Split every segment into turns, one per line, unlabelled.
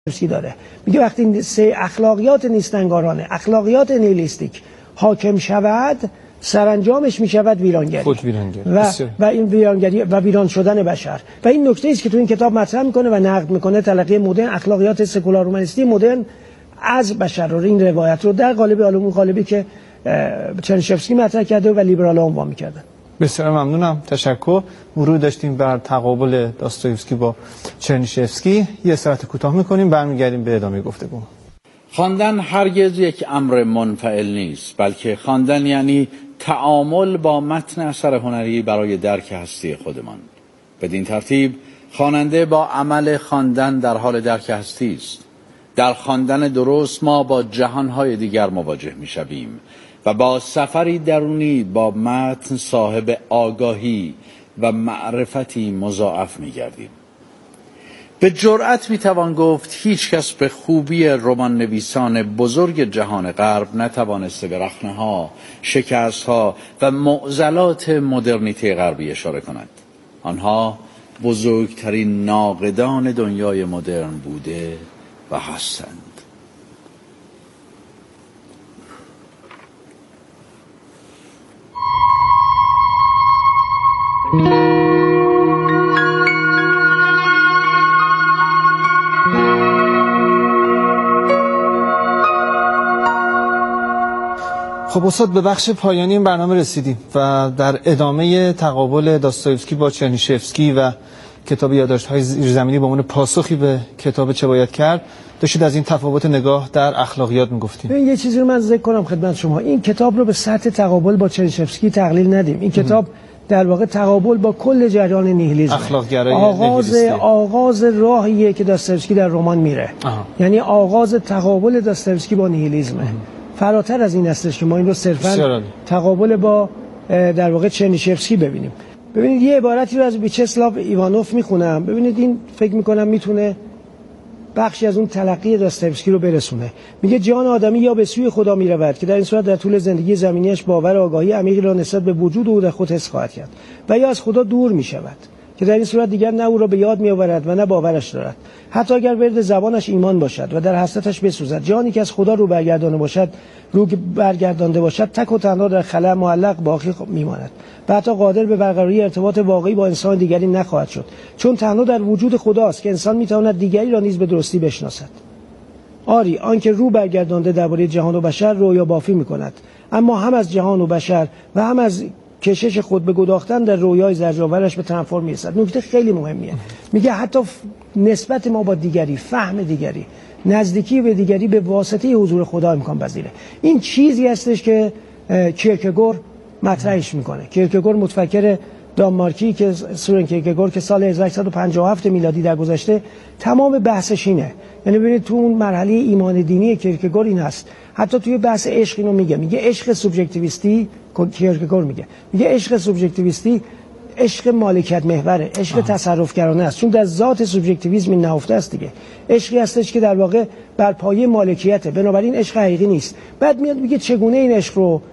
داره. میگه وقتی این سه اخلاقیات نیستنگارانه، اخلاقیات نیهیلیستیک حاکم شود، سرانجامش میشود ویرانگری.
خود ویرانگری.
و این ویرانگری و ویران شدن بشر. و این نکته است که تو این کتاب مطرح میکنه و نقد میکنه تلقی مدرن، اخلاقیات سکولار هومانیستی مدرن از بشر رو، این روایت رو در قالب اون قالبی که چرنیشفسکی مطرح کرده و لیبرال‌ها عنوان میکردن.
بسیار ممنونم، تشکر. ورود داشتیم بر تقابل داستایوفسکی با چرنیشفسکی. یه استراحت کوتاه میکنیم، برمیگردیم به ادامه گفتگو.
خواندن هرگز یک امر منفعل نیست، بلکه خواندن یعنی تعامل با متن اثر هنری برای درک هستی خودمان. بدین ترتیب خواننده با عمل خواندن در حال درک هستی است. در خواندن درست ما با جهانهای دیگر مواجه میشویم و با سفری درونی با متن صاحب آگاهی و معرفتی مضاعف می‌گردیم. به جرأت میتوان گفت هیچ کس به خوبی رمان نویسان بزرگ جهان غرب نتوانسته به رخنه‌ها، شکست‌ها و معضلات مدرنیته غربی اشاره کند. آنها بزرگترین ناقدان دنیای مدرن بوده و هستند.
خب استاد، به بخش پایانی این برنامه رسیدیم و در ادامه تقابل داستایوفسکی با چرنیشفسکی و کتاب یادداشت‌های زیرزمینی به عنوان پاسخی به کتاب چه باید کرد، داشتید از این تفاوت نگاه در اخلاقیات میگفتیم.
یه چیزی رو من ذکر کنم خدمت شما، این کتاب رو به سطح تقابل با چرنیشفسکی تقلیل ندیم. این کتاب در واقع تقابل با کل جریان نیهیلیسم، آغاز راهیه که داستایوفسکی در رمان میره. یعنی آغاز تقابل داستایوفسکی با نیهیلیسمه. فراتر از این هستش که ما این رو صرفاً تقابل با در واقع چرنیشفسکی ببینیم. ببینید یه عبارتی رو از ویچسلاو ایوانوف میخونم. ببینید این فکر میکنم میتونه بخشی از اون تلقی داستایوفسکی رو برسونه. میگه جان آدمی یا به سوی خدا میرود که در این صورت در طول زندگی زمینیش باور و آگاهی عمیقی را نسبت به وجود او در خود حس خواهد کرد، و یا از خدا دور میشود که در این صورت دیگر نه او را به یاد میآورد و نه باورش دارد، حتی اگر ورد زبانش ایمان باشد و در حسرتش بسوزد. جانی که از خدا رو برگردانده باشد تک و تنها در خلا معلق باقی میماند و حتی قادر به برقراری ارتباط واقعی با انسان دیگری نخواهد شد، چون تنها در وجود خداست که انسان میتواند دیگری را نیز به درستی بشناسد. آری آنکه رو برگردانده درباره جهان و بشر رویا بافی میکند، اما هم از جهان و بشر و هم از کشش خود به گداختن در رویای زرجاورش به تنفر میرسد. نکته خیلی مهمیه. میگه حتی نسبت ما با دیگری، فهم دیگری، نزدیکی به دیگری به واسطه حضور خدا امکان پذیره. این چیزی هستش که کیرکگور مطرحش میکنه. کیرکگور متفکر دانمارکی که سورن کیرکگور که سال 1857 میلادی در گذشته تمام بحثش اینه. یعنی ببینید تو اون مرحله ایمان دینی کیرکگور این هست. حتی توی بحث عشق اینو میگه عشق سوبژکتیویستی. کیرکگور میگه عشق سوبژکتیویستی عشق مالکیت محوره، عشق تصرفگرانه است، چون در ذات سوبژکتیویسم این نهفته است دیگه. عشقی هستش که در واقع بر پایه مالکیته، بنابراین عشق حقیقی نیست. بعد میاد میگه چگونه این عشق رو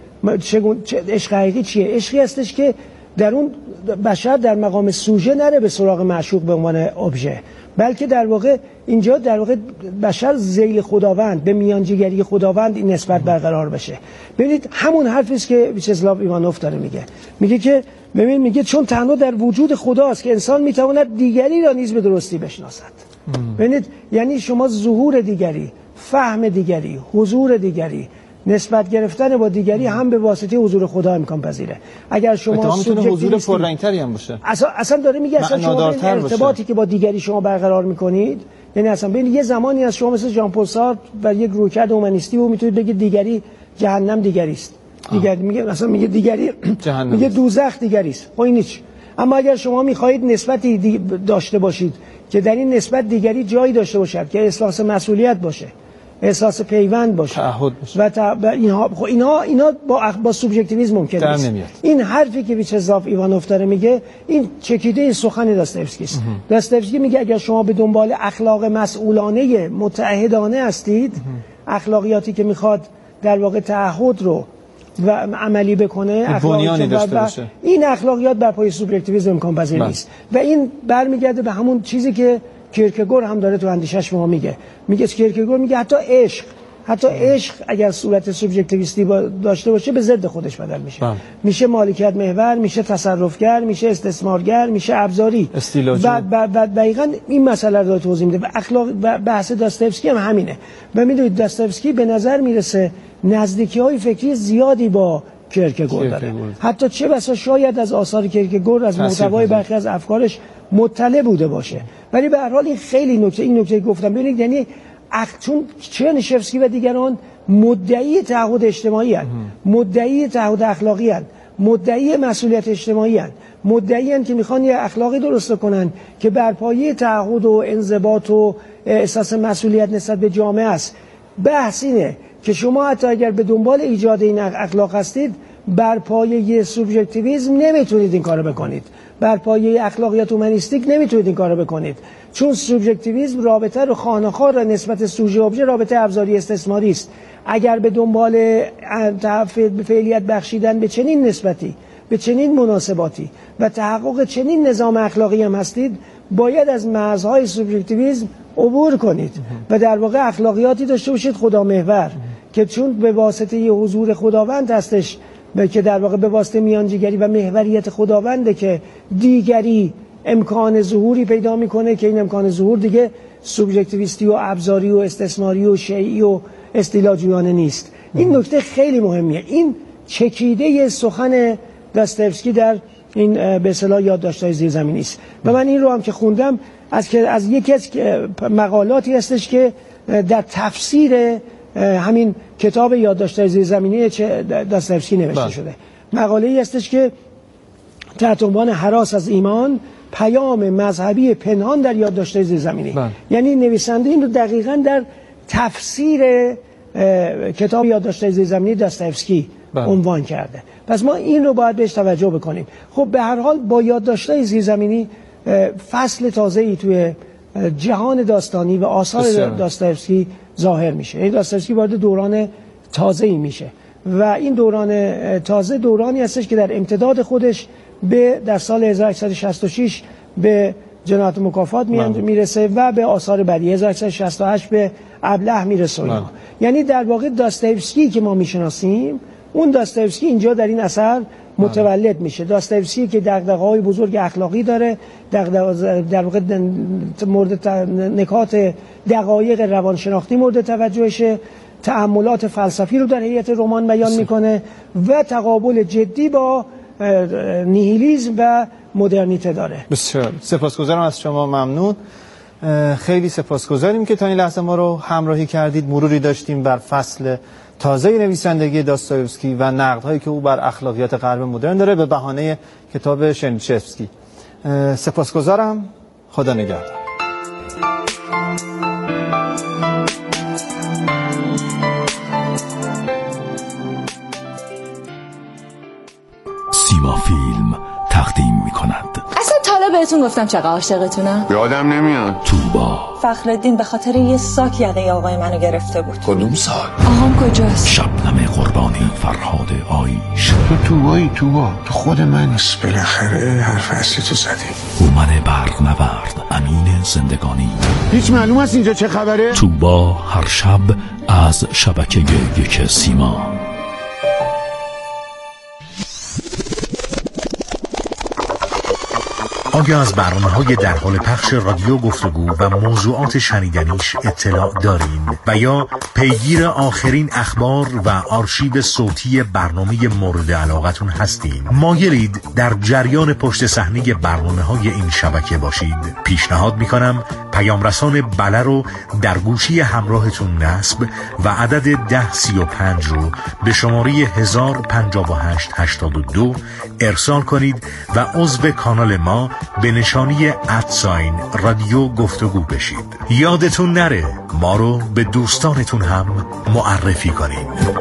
عشق حقیقی چیه؟ عشقی هستش که در اون بشر در مقام سوژه نره به سراغ معشوق به عنوان ابژه، بلکه در واقع اینجا در واقع بشر ذیل خداوند، به میانجیگری خداوند این نسبت برقرار بشه. ببینید همون حرفی است که ویچسلاو ایوانوف داره میگه که میگه چون تنها در وجود خداست که انسان میتواند دیگری را نیز به درستی بشناسد. ببینید یعنی شما ظهور دیگری، فهم دیگری، حضور دیگری، نسبت گرفتن با دیگری هم به واسطه حضور خدا امکان پذیره. اگر شما
حضور پررنگتری هم باشه،
اصلا داره میگه اصلا شما ارتباطی که با دیگری شما برقرار میکنید، یعنی اصلا ببین یه زمانی از شما مثل ژان پل سارتر و یک رویکرد هومانیستی و میتونید بگید دیگری جهنم دیگری است. میگه دیگری جهنم، میگه دوزخ دیگری است. خب این هیچ. اما اگر شما میخواهید نسبتی داشته باشید که در این نسبت دیگری جایی داشته باشد که احساس مسئولیت باشه، احساس پیوند باشه،
تعهد باشه
و اینا با سوبژکتیویسم ممکن نیست. این حرفی که ویچسلاو ایوانوف داره میگه این چکیده سخن داستایوفسکی است. داستایوفسکی میگه اگر شما به دنبال اخلاق مسئولانه متعهدانه هستید، اخلاقیاتی که میخواد در واقع تعهد رو و عملی بکنه،
اخلاقیاتی داشته باشه،
این اخلاقیات بر پایه سوبژکتیویسم امکان پذیر نیست. و این برمیگرده به همون چیزی که کیرکگور هم داره تو اندیشش ما میگه کیرکگور میگه حتی عشق اگر صورت سوبژکتیویستی داشته باشه به ضد خودش بدل میشه. میشه مالکیت محور، میشه تصرفگر، میشه استثمارگر، میشه ابزاری. و دقیقاً این مسئله رو توضیح میده. و اخلاق و بحث داستایوفسکی هم همینه. و میدونید داستایوفسکی به نظر میرسه نزدیکی‌های فکری زیادی با کیرکگور داره. حتی چه بسا شاید از آثار کیرکگور از محتوای برخی از افکارش مطلع بوده باشه. ولی به هر حال این خیلی این نکته گفتم. ببینید یعنی چون چرنیشفسکی و دیگران مدعی تعهد اجتماعی هستند، مدعی تعهد اخلاقی هستند، مدعی مسئولیت اجتماعی هستند، مدعی هستند که میخوان یه اخلاقی درست کنن که بر پایه تعهد و انضباط و احساس مسئولیت نسبت به جامعه است. بحث اینه که شما حتی اگر به دنبال ایجاد این اخلاق هستید، بر پایه سوبژکتیویسم نمیتونید این کارو بکنید، بر پایه اخلاقیات اومانیستیک نمیتونید این کارو بکنید، چون سوبژکتیویسم رابطه رو خانه‌خوار را نسبت سوژه ابژه رابطه ابزاری استثماری است. اگر به دنبال فعلیت بخشیدن به چنین نسبتی، به چنین مناسباتی و تحقق چنین نظام اخلاقی هم هستید، باید از مرزهای سوبژکتیویسم عبور کنید و در واقع اخلاقیاتی داشته باشید خدامحور که چون به واسطه ی حضور خداوند هستش که در واقع به واسطه میانجیگری و محوریت خداونده که دیگری امکان ظهوری پیدا میکنه که این امکان ظهور دیگه سوبژکتیویستی و ابزاری و استثماری و شیعی و استیلاجویانه نیست. این نکته خیلی مهمیه. این چکیده سخن داستایوفسکی در این به اصطلاح یادداشت‌های زیرزمینی است. و من این رو هم که خوندم از یکی از مقالاتی هستش که در تفسیر همین کتاب یادداشت‌های زیرزمینی داستایوفسکی نوشته شده. مقاله‌ای هستش که تحت عنوان هراس از ایمان، پیام مذهبی پنهان در یادداشت‌های زیرزمینی. یعنی نویسنده این رو دقیقاً در تفسیر کتاب یادداشت‌های زیرزمینی داستایوفسکی عنوان کرده. پس ما این رو باید بهش توجه بکنیم. خب به هر حال با یادداشت‌های زیرزمینی فصل تازه‌ای توی جهان داستانی و آثار داستایوفسکی ظاهر میشه. این داستایوفسکی وارد دوران تازه‌ای میشه و این دوران تازه دورانی هستش که در امتداد خودش در سال 1866 به جنایت مکافات میرسه و به آثار بعدی 1868 به ابله میرسه. یعنی در واقع داستایوفسکی که ما میشناسیم، اون داستایوفسکی اینجا در این اثر متولد میشه. داستایوفسکی که دغدغه‌های بزرگ اخلاقی داره، در واقع مورد نکات دقایق روانشناختی مورد توجهشه، تأملات فلسفی رو در هیئت رمان بیان میکنه و تقابل جدی با نیهیلیسم و مدرنیته داره.
بسیار سپاسگزارم از شما، ممنون. خیلی سپاسگزاریم که تا این لحظه ما رو همراهی کردید. مروری داشتیم بر فصل تازه نویسندگی داستایوفسکی و نقدهایی که او بر اخلاقیات غرب مدرن داره به بهانه کتاب چرنیشفسکی. سپاسگزارم. خدا نگهدار.
سیما فیلم تقدیم می‌کند.
اصلا تا بهتون گفتم چقدر عاشقتونم؟
یادم نمیاد.
توبا.
فخرالدین به خاطر یه ساک یقه آقای منو گرفته بود.
کدوم ساک؟
آقام کجاست؟
شبنم قربانی، فرهاد آیش.
توبا تو خود من. بالاخره حرف اصلی تو زدی.
هومن برق نورد، امین زندگانی.
هیچ معلوم است اینجا چه خبره؟
توبا هر شب از شبکه یک سیما.
آیا از برنامه‌های در حال پخش رادیو گفتگو و موضوعات شنیدنیش اطلاع دارین و یا پیگیر آخرین اخبار و آرشیو صوتی برنامه مورد علاقتون هستین؟ مایلید در جریان پشت صحنه برنامه‌های این شبکه باشید؟ پیشنهاد می‌کنم پیام رسان بله رو در گوشی همراهتون نصب و عدد 1035 رو به شماره 105882 ارسال کنید و عضو کانال ما به نشانی رادیو گفتگو بشید. یادتون نره ما رو به دوستانتون هم معرفی کنید.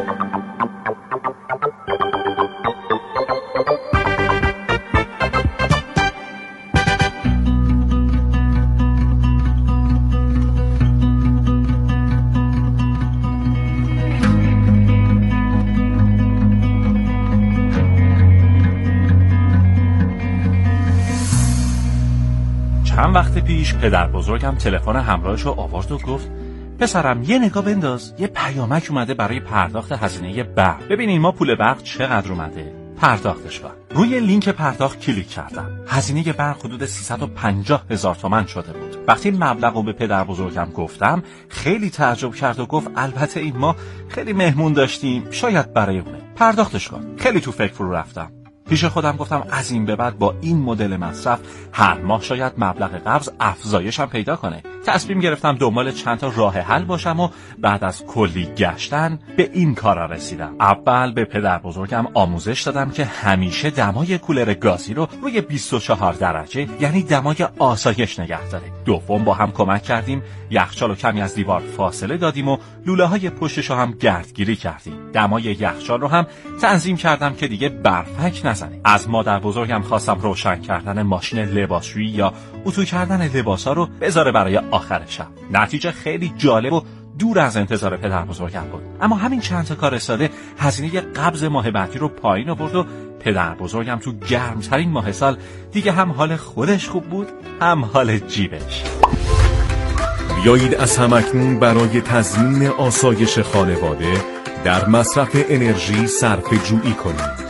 چند وقت پیش پدر بزرگم تلفن همراهشو آورد و گفت پسرم یه نگاه بنداز، یه پیامک اومده برای پرداخت هزینه برق. ببینین ما پول برق چقدر اومده، پرداختش کن. روی لینک پرداخت کلیک کردم. هزینه برق حدود 350,000 تومان شده بود. وقتی مبلغو به پدر بزرگم گفتم خیلی تعجب کرد و گفت البته این ما خیلی مهمون داشتیم، شاید برای اونه. پرداختش کن. خیلی تو فکر فرو رفتم. پیش خودم گفتم از این به بعد با این مدل مصرف هر ماه شاید مبلغ قبض افزایش هم پیدا کنه. تصمیم گرفتم دنبال چند تا راه حل باشم و بعد از کلی گشتن به این کارا رسیدم. اول به پدر بزرگم آموزش دادم که همیشه دمای کولر گازی رو روی 24 درجه یعنی دمای آسایش نگه داره. دوم با هم کمک کردیم یخچال رو کمی از دیوار فاصله دادیم و لوله های پشتش رو هم گردگیری کردیم. دمای یخچال رو هم تنظیم کردم که دیگه برفک نزنه. از مادر بزرگم خواستم روشن کردن ماشین لباسشویی یا اتو کردن لباسا رو بذاره برای آخر شب. نتیجه خیلی جالب و دور از انتظار پدر بزرگم بود. اما همین چند تا کار ساده هزینه قبض ماه بعدی رو پایین آورد و پدر بزرگم تو گرمترین ماه سال دیگه هم حال خودش خوب بود هم حال جیبش.
بیایید از همکنون برای تضمین آسایش خانواده در مصرف انرژی صرفه جویی کنید.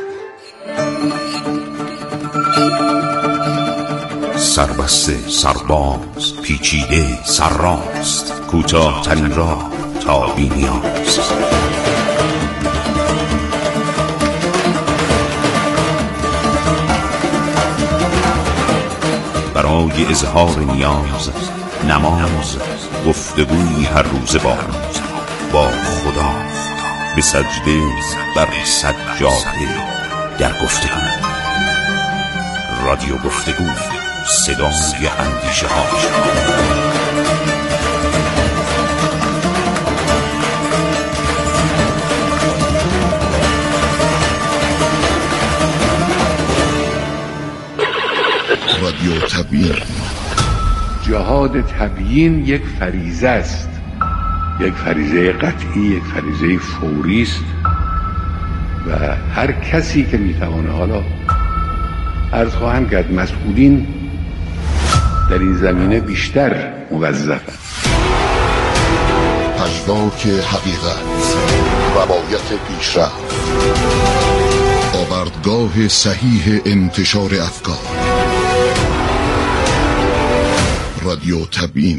سربسته، سرباز، پیچیده، سرراست، کوتاه‌ترین راه تا بی‌نیاز. برای اظهار نیاز، نماز، گفتگوی هر روز با خدا، به سجده بر سجاده در گفتگو. رادیو گفتگو، صدای اندیشه ها.
رادیو تبیین.
جهاد تبیین یک فریضه است، یک فریضه قطعی، یک فریضه فوری است و هر کسی که میتوانه، حالا عرض خواهم کرد مسئولین در این زمینه بیشتر موظفند.
پژواک حقیقت، روایت پیشرفت، آوردگاه صحیح انتشار افکار. رادیو تبیین.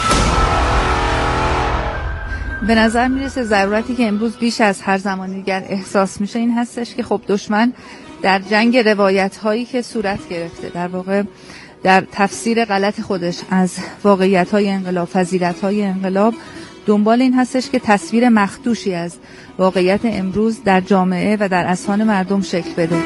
به نظر میرسه ضرورتی که امروز بیش از هر زمان دیگر احساس میشه این هستش که خب دشمن در جنگ روایت هایی که صورت گرفته، در واقع در تفسیر غلط خودش از واقعیت های انقلاب، فضیلت های انقلاب، دنبال این هستش که تصویر مخدوشی از واقعیت امروز در جامعه و در اذهان مردم شکل بده.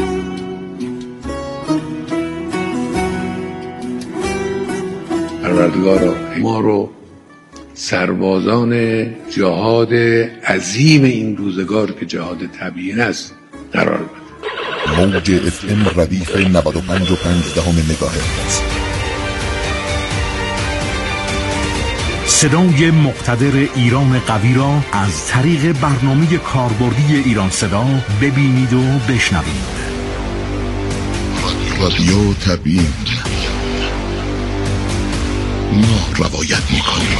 پروردگارا ما رو سربازان جهاد عظیم این روزگار که جهاد تبیین است قرار بده.
موج FM ردیف 95.5 مگاهرتز.
صدای مقتدر ایران قوی را از طریق برنامه کاربردی ایران صدا ببینید و بشنوید.
رادیو تبیین. ما روایت میکنیم.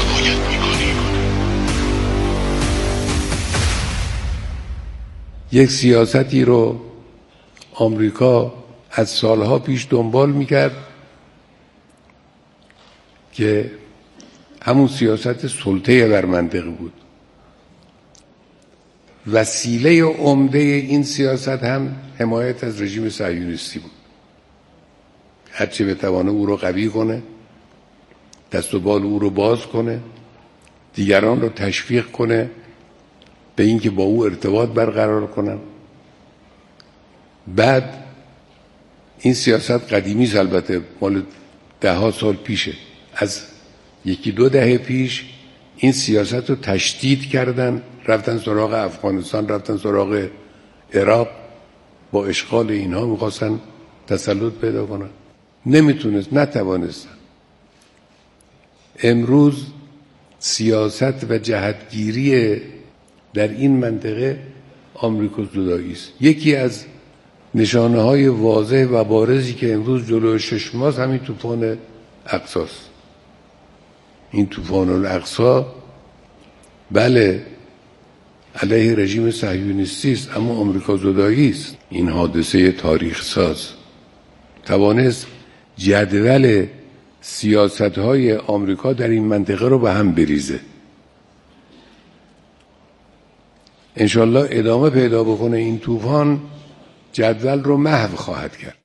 یک سیاستی رو آمریکا از سالها پیش دنبال میکرد که همون سیاست سلطه بر منطقه بود. وسیله عمده این سیاست هم حمایت از رژیم صهیونیستی بود. هرچی بتوانه او رو قوی کنه، دست و بال او رو باز کنه، دیگران رو تشویق کنه به اینکه با او ارتباط برقرار کنن. بعد این سیاست قدیمی است، البته مال 10 سال پیشه. از 1-2 دهه پیش این سیاست رو تشدید کردن، رفتن سراغ افغانستان، رفتن سراغ عراق، با اشغال اینها میخواستن تسلط پیدا کنن. نتوانستن. امروز سیاست و جهتگیری در این منطقه آمریکا زدایی است. یکی از نشانه های واضح و بارزی که امروز جلوی چشم ماست همین طوفان اقصاست. این طوفان الاقصی بله علیه رژیم صهیونیستی است، اما آمریکا زدایی است. این حادثه تاریخ ساز توانست جدول سیاست‌های آمریکا در این منطقه رو به هم بریزه. انشالله ادامه پیدا بکنه این طوفان، جدول رو محو خواهد کرد.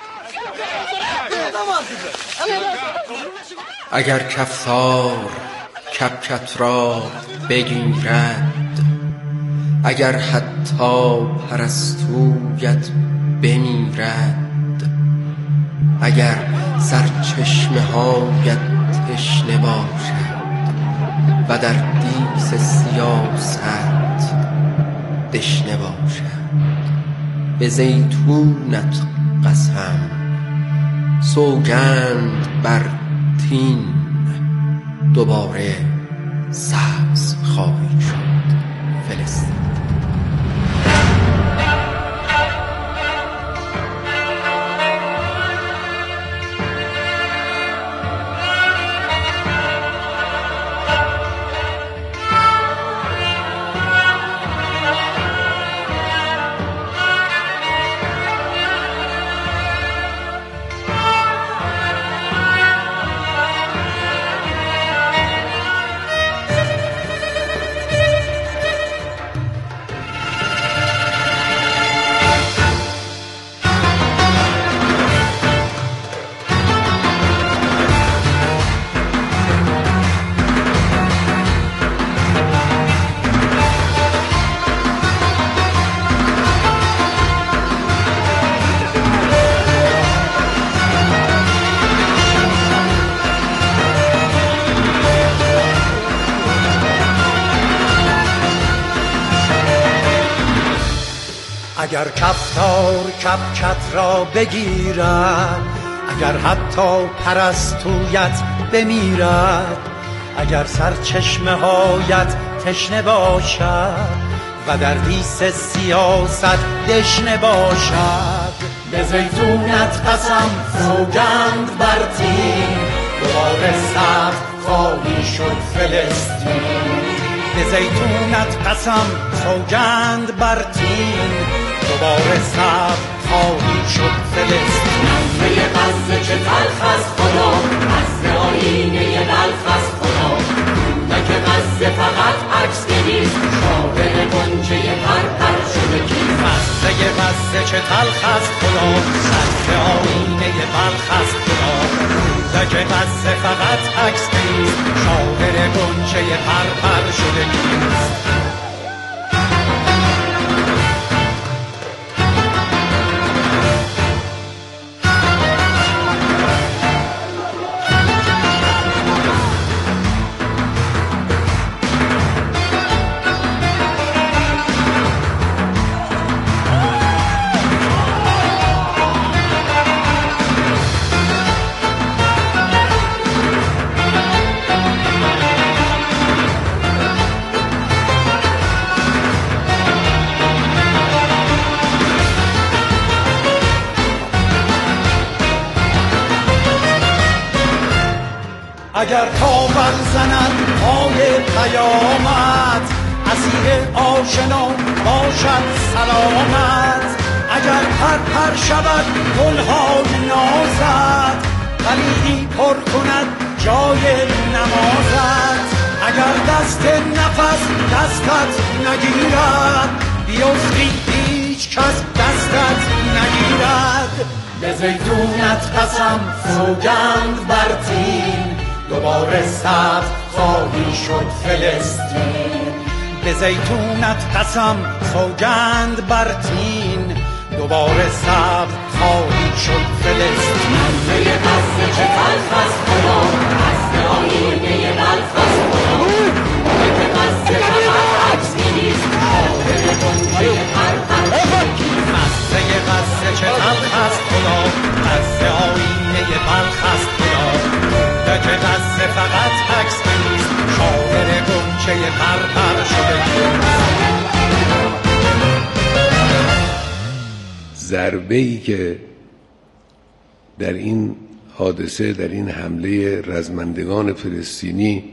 اگر کفتار کپکت را بگیرد، اگر حتی پرستویت بمیرد، اگر سرچشمه هایت تشنه باشد و در دیس سیاست دشنه باشد، به زیتونت قسم سوگند بر تین، دوباره سبز خواهی شد فلسطین.
اگر کفتار کپکت را بگیرد، اگر حتی پرستویت بمیرد، اگر سرچشمه هایت تشنه باشد و در دیس سیاست دشنه باشد، به زیتونت قسم سوگند بر تین، دوباره سبز خواهی شد فلسطین. به زیتونت قسم سوگند بر تین، دوباره سبز خواهی شد فلسطین. نغمه غزه چه تلخ از خدا، غزه آینه بلخ از خدا. رودک غزه فقط عکس نیست، شاعر گنجه پرپر شده کیست. غزه غزه چه تلخ از خدا، غزه آینه بلخ از خدا. رودک غزه فقط عکس نیست، شاعر گنجه پرپر شده کیست. اگر کاغذ زند پای قیامت، اسیر آشنا باشد سلامت. اگر پر شود گلهای نازت، قلیدی پر کند جای نمازت. اگر دست نفس دستت نگیرد، بیفتی هیچ کس دستت نگیرد. به زیتونت قسم سوگند بر تین، دوباره سبز خواهی شد فلسطین. به زیتونت قسم سوگند بر تین، دوباره سبز خواهی شد فلسطین. نغمه غزه چه تلخ از خدا، غزه آینه بلخ از خدا. رودک غزه فقط عکس نیست، شاعر گنجه پرپر شده کیست. غزه غزه چه تلخ از خدا، غزه آینه بلخ از خدا. رودک غزه فقط عکس نیست، شاعر گنجه پرپر شده کیست.
ضربه‌ای که در این حادثه، در این حمله رزمندگان فلسطینی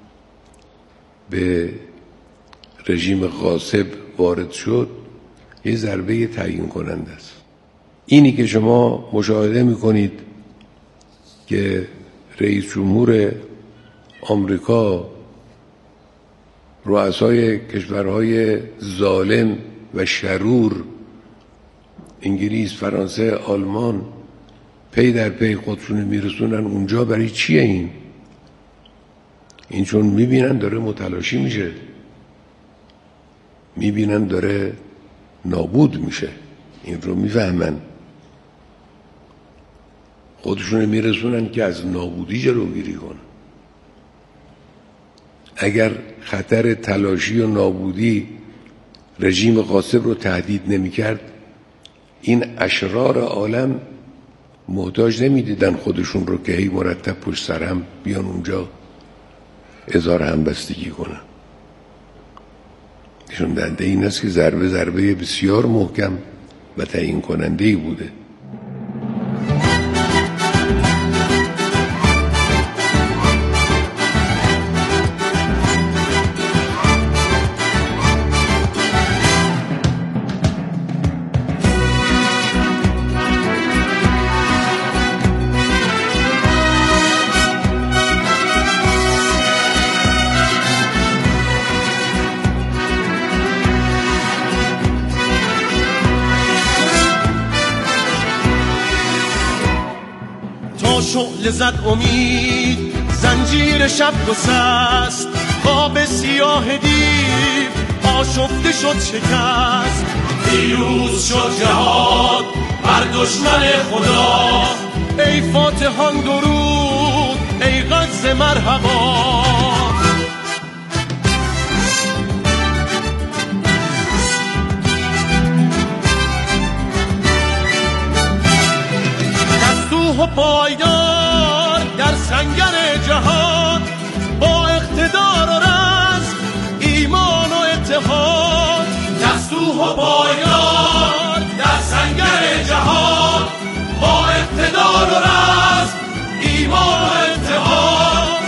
به رژیم غاصب وارد شد یه ضربه تعیین کننده است. اینی که شما مشاهده میکنید که رئیس جمهور آمریکا، رؤسای کشورهای ظالم و شرور انگلیس، فرانسه، آلمان پی در پی خودشون میرسونن اونجا، برای چیه این چون میبینن داره متلاشی میشه، میبینن داره نابود میشه، این رو میفهمن، خودشون میرسونن که از نابودی جلوگیری کنن. اگر خطر تلاشی و نابودی رژیم غاصب رو تهدید نمیکرد، این اشرار عالم محتاج نمیدیدن خودشون رو که هی مرتب پشت سر هم بیان اونجا اظهار همبستگی کنن. نشون دهنده این است که ضربه بسیار محکم و تعیین کننده‌ای بوده.
شعله زد امید، زنجیر شب گسست، خواب سیاه دیو آشفته شد شکست. پیروز شد جهاد بر دشمن خدا، ای فاتحان درود، ای غزه مرحبا. دستوه و پایدار در سنگر جهان، با اقتدار و رزم، ایمان و اتحاد. دستوه و پایدار در سنگر جهان، با اقتدار و رزم، ایمان و اتحاد.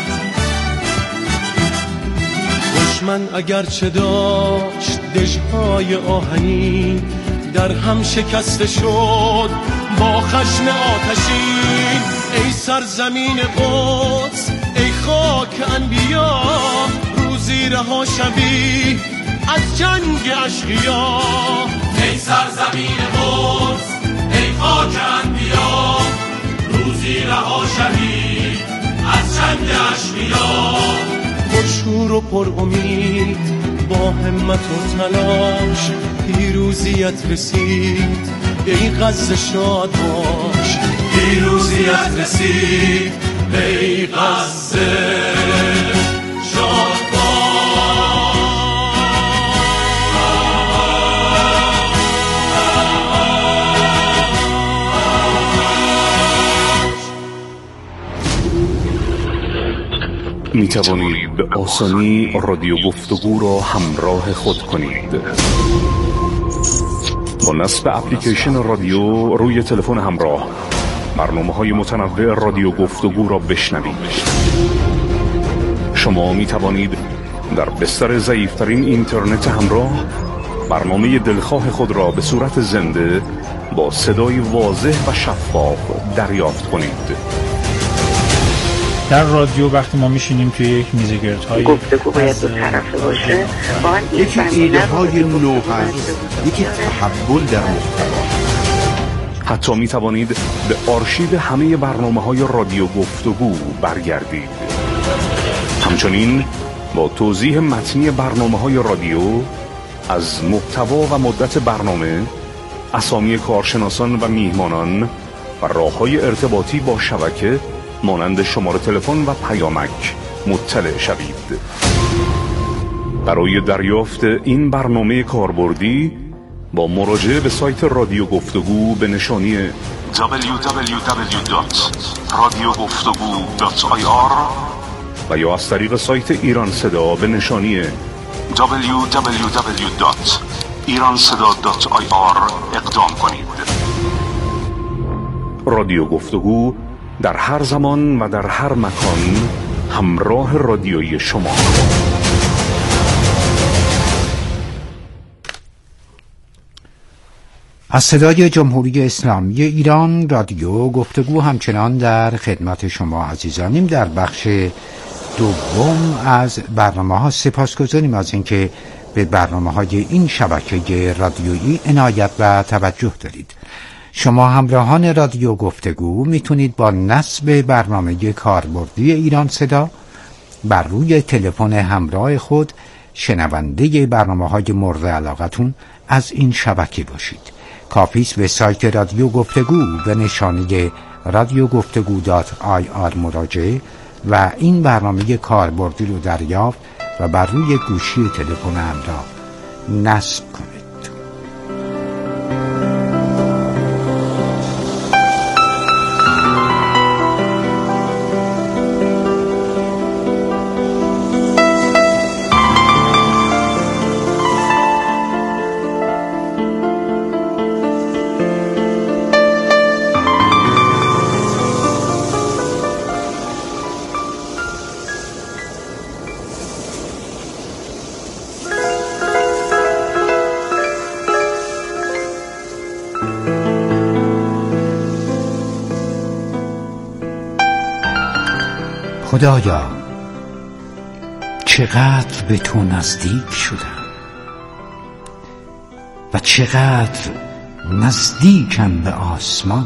دشمن اگرچه داشت دژهای آهنی، در هم شکسته شد با خشم آتشین. ای سرزمین قدس، ای خاک انبیا، روزی رها شوی از جنگ اشقیا. ای سرزمین قدس، ای خاک انبیا، روزی رها شوی از جنگ اشقیا. پرشور و پر امید، با همت و تلاش، پیروزیت رسید، ای غزه شاد باش. پیروزیت رسید، ای غزه شاد
می توانید به آسانی رادیو گفتگو را همراه خود کنید. با نصب اپلیکیشن رادیو روی تلفن همراه، برنامه‌های متنوع رادیو گفتگو را بشنوید. شما می توانید در بستر ضعیف‌ترین اینترنت همراه برنامه دلخواه خود را به صورت زنده با صدای واضح و شفاف دریافت کنید.
در رادیو وقتی ما میشینیم توی یک میز گردهای
گفتگو باید دو طرفه باشه،
یکی ایده های نو هست، یکی تحول در محتوا.
حتی می توانید به آرشیو همه برنامه‌های رادیو گفتگو برگردید. همچنین با توضیح متنی برنامه‌های رادیو، از محتوا و مدت برنامه، اسامی کارشناسان و میهمانان و راه‌های ارتباطی با شبکه مانند شماره تلفن و پیامک مطلع شوید. برای دریافت این برنامه کاربردی با مراجعه به سایت رادیو گفتگو به نشانی www.radiogoftagoo.ir و یا از طریق سایت ایران صدا به نشانی www.ironsada.ir ایرانصدا.ir اقدام کنید. رادیو گفتگو در هر زمان و در هر مکان همراه رادیویی شما.
از صدای جمهوری اسلامی ایران رادیو گفتگو همچنان در خدمت شما عزیزانیم. در بخش دوم از برنامه‌ها سپاسگزاریم از اینکه به برنامه‌های این شبکه رادیویی عنایت و توجه دارید. شما همراهان رادیو گفتگو میتونید با نصب برنامه کاربردی ایران صدا بر روی تلفن همراه خود شنونده برنامه‌های مورد علاقتون از این شبکه باشید. کافی است به سایت رادیو گفتگو به نشانی radiogoftegu.ir مراجعه و این برنامه کاربردی رو دریافت و بر روی گوشی تلفن همراه نصب کنید. خدایا چقدر به تو نزدیک شدم و چقدر نزدیکم به آسمان.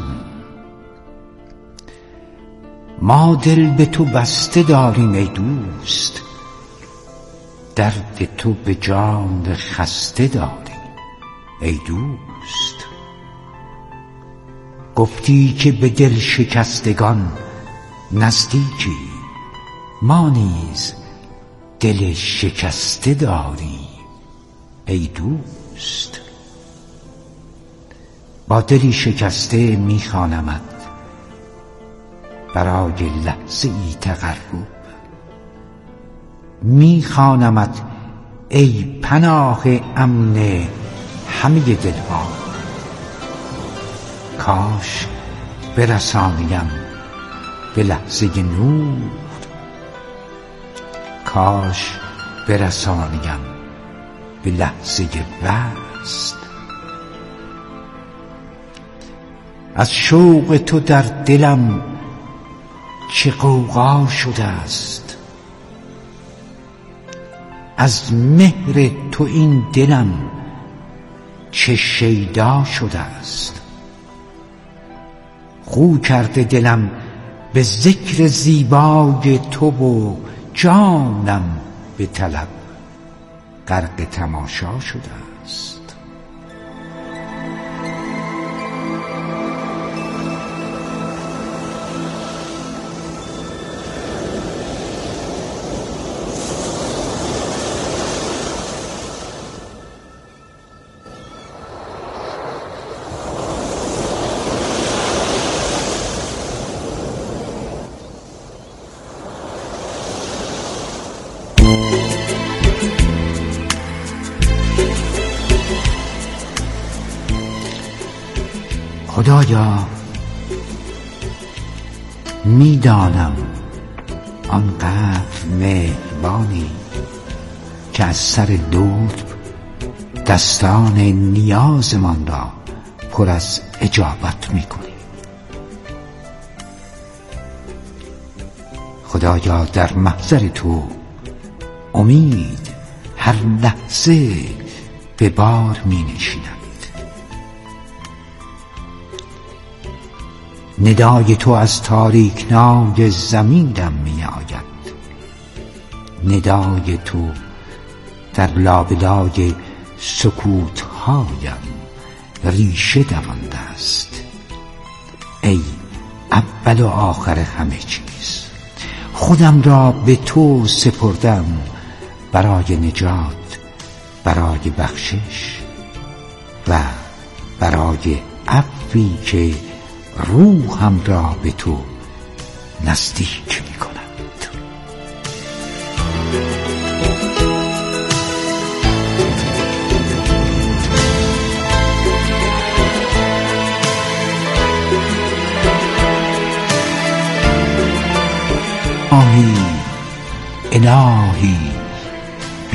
ما دل به تو بسته داریم ای دوست، درد تو به جان خسته داریم ای دوست. گفتی که به دل شکستگان نزدیکی، ما نیز دل شکسته داریم ای دوست. با دلی شکسته میخوانمت برای لحظه ای تقرب، میخوانمت ای پناه امن همه دلها. کاش برسانیم به لحظه نور، کاش برسانیم به لحظه وصل. از شوق تو در دلم چه غوغا شده است، از مهر تو این دلم چه شیدا شده است. خو کرده دلم به ذکر زیبای تو و جانم به طلب غرق تماشا شده است. خدایا میدانم آنقدر مهربانی که از سر لطف دستان نیازمان را پر از اجابت میکنی. خدایا در محضر تو امید هر لحظه به بار می نشیند. ندای تو از تاریکنای زمینم می آید، ندای تو در لابلای سکوتهایم ریشه دوانده است. ای اول و آخر همه چیز، خودم را به تو سپردم برای نجات، برای بخشش و برای عفوی که روحم را به تو نزدیک می کند. الهی الهی